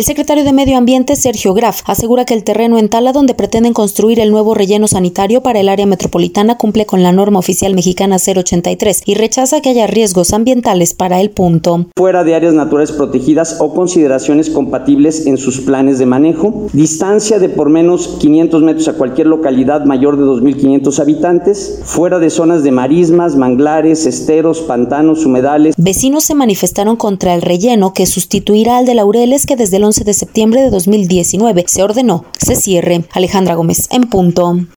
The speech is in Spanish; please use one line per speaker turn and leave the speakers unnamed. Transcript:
El secretario de Medio Ambiente, Sergio Graf, asegura que el terreno en Tala, donde pretenden construir el nuevo relleno sanitario para el área metropolitana, cumple con la norma oficial mexicana 083 y rechaza que haya riesgos ambientales para el punto.
Fuera de áreas naturales protegidas o consideraciones compatibles en sus planes de manejo, distancia de por menos 500 metros a cualquier localidad mayor de 2.500 habitantes, fuera de zonas de marismas, manglares, esteros, pantanos, humedales.
Vecinos se manifestaron contra el relleno que sustituirá al de Laureles, que desde el 11 de septiembre de 2019 se ordenó se cierre. Alejandra Gómez, en punto.